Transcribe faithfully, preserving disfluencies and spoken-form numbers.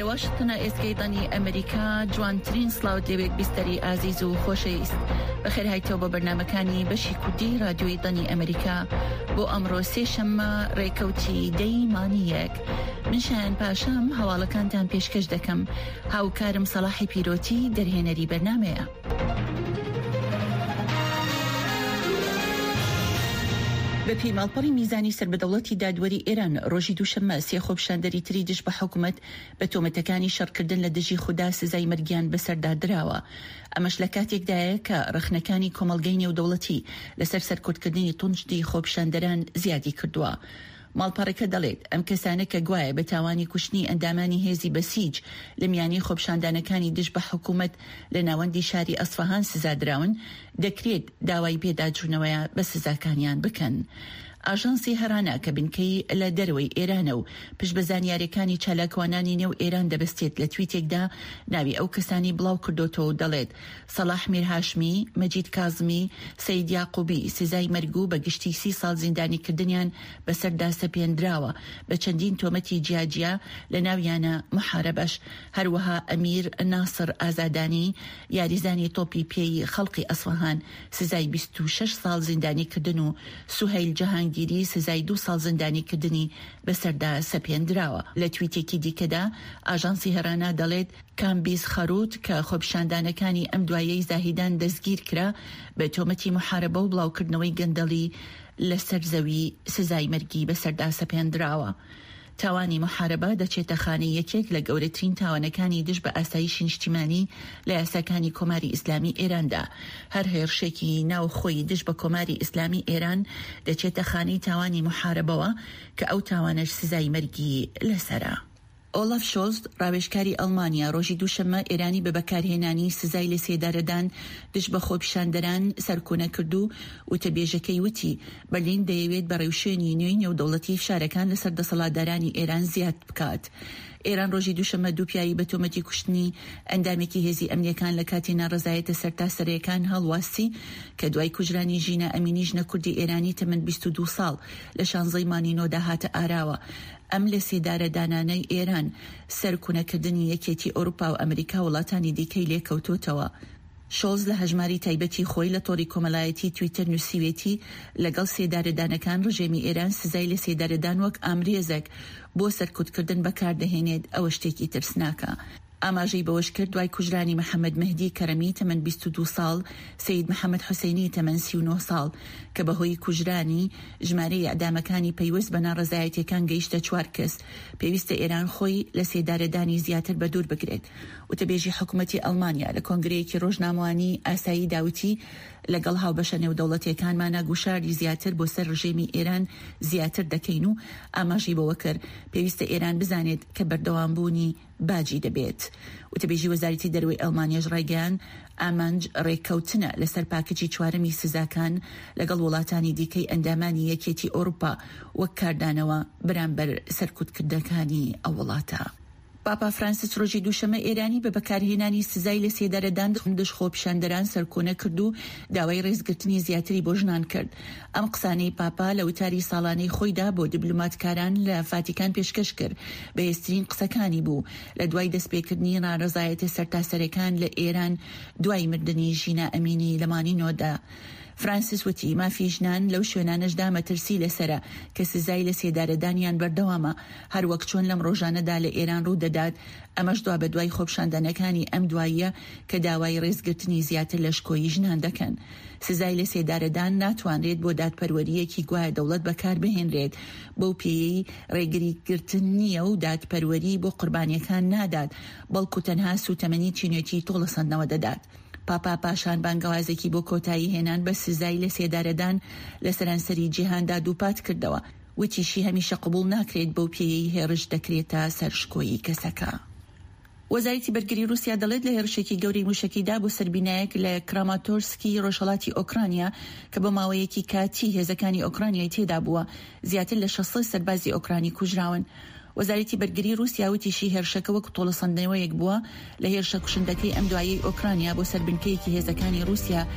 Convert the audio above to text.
واشنطن ئێسکەی ئەمریکا جوانترین سلااو دەوێت بیستەری ئازیز و خۆشەویست بەخێر هایتەوە بە بەرنامەکانی بەشی کوردی رادیۆی دەنی ئەمریکا بۆ ئەمڕۆ سێشەممە ڕێکەوتی دەی مانی یەک. من شایان پاشام هەواڵەکانتان پێشکەش دەکەم. هاوکارم سەلاحی پیرۆتی دەرهێنەری بەرنامەیە. بەپی ماڵپەڕی میزانی سربەدەوڵەتی دادوەری ئێران ڕۆژی دووشەممە سێ خۆپشاندەری تری دژ بە حکوومەت بە تۆمەتەکانی شەڕکردن لە دژی خوددا سزای مەرگیان بەسەردا دراوە. ئەمەش لە کاتێکدایە کە ڕخنەکانی کۆمەڵگەی نێودەوڵەتی لەسەر سەرکوتکردنی تونجدی خۆپشاندەران زیادی کردووە. ماڵپەڕەکە دەڵێت ئەم کەسانە کە گوایە بە تاوانی کوشتنی ئەندامانی هێزی بەسیج لە میانی خۆپشاندانەکانی دژ بە حکوومەت لە ناوەندی شاری ئەسفەهان سزادراون دەکرێت داوای پێداچوونەوەیە بە سزاکانیان بکەن. ئاژانسی هەرانە کە بنکەی لە دەروەی ئێرانە و پشت بە زانیاریەکانی چالاکوانانی نێو ئێران دەبستێت لە تویتێکدا ناوی ئەو کەسانی بڵاو کردوتەوە دەڵێت سەلاح میرهاشمی، مەجید کازمی، سەید یاقوبی سزای مەرگ و بە گشتی سی ساڵ زیندانیکردنیان بەسەردا سەپێنراوە بە چەندین تۆمەتی جیاجیا لە ناویانە محارەبەش. هەروەها ئەمیر ناسر ئازادانی یاریزانی تۆپی پێی خەڵقی ئەسفەهان سزای بیست و شەش ساڵ زیندانیکردن و سوهەیل جەهان گیری سزای دو ساڵ زندانیکردنی بەسەردا سەپێنراوە. لە تویتێکی دیکەدا ئاژانسی هەرانە دەڵێت کامبیز خەروت کە خۆپشاندانەکانی ئەم دوایەی زاهیدان دەستگیر کرا بە تۆمەتی محارەبە و بڵاوکردنەوەی گەندەڵی لەسەر زەوی سزای مەرگی بەسەردا سەپێنراوە. تاوانی محارەبە دەچێتە خانەی یەکێک لە گەورەترین تاوانەکانی دژ بە ئاسایشی نیشتیمانی لە یاساکانی کۆماری ئیسلامی ئێراندا. هەر هێرشێکی ناوخۆی دژ بە کۆماری ئیسلامی ئێران دەچێتە خانەی تاوانی محارەبەوە کە ئەو تاوانەش سزای مەرگی لەسەرە. ئۆلاف شۆلز ڕاوێژکاری ئەڵمانیا ڕۆژی دووشەممە ئێرانی بە بەکارهێنانی سزای لە سێدارەدان دژ بە خۆپیشاندەران سەرکۆنە کردو و تەبێژەکەی وتی بەرلین دەیەوێت بە ڕێوشێنی نوێی نێودەوڵەتی فشارەکان لەسەر دەسەڵاتدارانی ئێران زیاد بکات. ئێران ڕۆژی دووشەممە دووپیایی بە تۆمەتی کوشتنی ئەندامێکی هێزی ئەمنیەکان لە کاتی ناڕزایەتە سەرتاسەرەکان هەڵواستی کە دوای کوژرانی ژینە ئەمینی ژنە کوردی ئێرانی تەمەن بیست و دوو ساڵ لە شانزەی مانی نۆدا هاتە ئاراوە. ئەم لە سێدارە دانانەی ئێران سەرکونەکردنی یەکێتی ئەوروپا و ئەمریکا وڵاتانی دیکەی لێکەوتوتەوە. شۆلز لە هەژماری تایبەتی خۆی لە تۆڕی کۆمەڵایەتی تویتەر نووسیوێتی لەگەڵ سێدارەدانەکان ڕژێمی ئێران سزای لە سێدارەدان وەک ئامرێزێک بۆ سەرکوتکردن بەکاردەهێنێت ئەوە شتێکی ترسناکە. ئاماژەی بەوەش کرد دوای کوژرانی محەممەد مەهدی کەرەمی تەمەن بیست و دوو ساڵ، سەید محەممەد حوسێنی تەمەن سی و نۆ ساڵ کە بەهۆی کوژرانی ژمارەی ئەدامەکانی پەیوەست بە ناڕزایەتیەکان گەیشتە چوار کەس. پێویستە ئێران خۆی لە سێدارەدانی زیاتر بە دوور بگرێت. وتەبێژی حکوومەتی ئەڵمانیا لە کۆنگرەیەکی ڕۆژنامەوانی ئاسایی داوتی لەگەڵ هاوبەشە نێودەوڵەتیەکانمانە گوشاری زیاتر بۆ سەر ڕژێمی ئێران زیاتر دەکەین و ئاماژی بەوە کرد پێویستە ئێران بزانێت کە بەردەوامبوونی باجی دەبێت. وتەبێژی وەزارەتی دەروی ئەڵمانیاش ڕایگەیاند ئامانج ڕێککەوتنە لەسەر پاکەجی چوارەمی سزاکان لەگەڵ وڵاتانی دیکەی ئەندامانی یەکێتی ئەوروپا وەک کاردانەوە بەرامبەر سەرکوتکردەکانی ئەو وڵاتە. پاپا فرانسیس ڕۆژی دووشەممە ئێرانی بە بەکارهێنانی سزای لە سێدارەدان دژ خۆپیشاندەران سەرکۆنە کرد و داوای ڕێزگرتنی زیاتری بۆ ژنان کرد. ئەم قسانەی پاپا لە وتاری ساڵانەی خۆیدا بۆ دیبلۆماتکاران لە فاتیکان پێشکەش کرد. بەهێزترین قسەکانی بوو لە دوای دەستپێکردنی ناڕزایەتە سەرتاسەرەکان لە ئێران دوای مردنی ژینە ئەمینی لە مانی نۆدا. فرانسیس وتی مافی ژنان لەو شوێنانەشدا مەترسی لەسرە کە سزای لە سێدارەدانیان بەردەوامە، هەروەک چۆن لەم ڕۆژانەدا لە ئێران ڕوو دەدات. ئەمەش دوا بە دوای خۆپشاندانەکانی ئەم دواییە کە داوای ڕێزگرتنی زیاتر لە شکۆیی ژنان دەکەن. سزای لە سێدارەدان ناتوانرێت بۆ دادپەروەریەکی گوایە دەوڵەت بەکار بهێنرێت. بەو پێیەی ڕێگریگرتن نییە و دادپەروەری بۆ قوربانیەکان نادات، بەڵکو تەنها سوتەمەنی چینێتی تۆڵە سەندنەوە دەدات. پاپا پاشان بانگەوازێکی بۆ کۆتایی هێنان بە سزای لە سێدارەدان لە سەرانسەری جیهاندا دووپات کردەوە. وتیشی هەمیشە قبول ناکرێت بەو پێیەی هێرش دەکرێتە سەرشکۆیی کەسەکە. وەزارەتی بەرگری رووسیا دەڵێت لە هێرشێکی گەوری موشکیدا بۆ سەربینایەک لە کراماتۆرسکی ڕۆژهەڵاتی ئۆکرانیا کە بە ماوەیەکی کاتی هێزەکانی ئۆکرانیای تێدا بووە زیاتر لە شەسەد سەربازی ئۆکرانی کوژراون. وەزارەتی بەرگری رووسیا وتیشی هێرشەکە وەک تۆڵەسەندنەوەیەک بووە لە هێرشە کوشندەکەی ئەم دوایەی ئۆکرانیا بۆ سەربنکەیەکی هێزەکانی رووسیا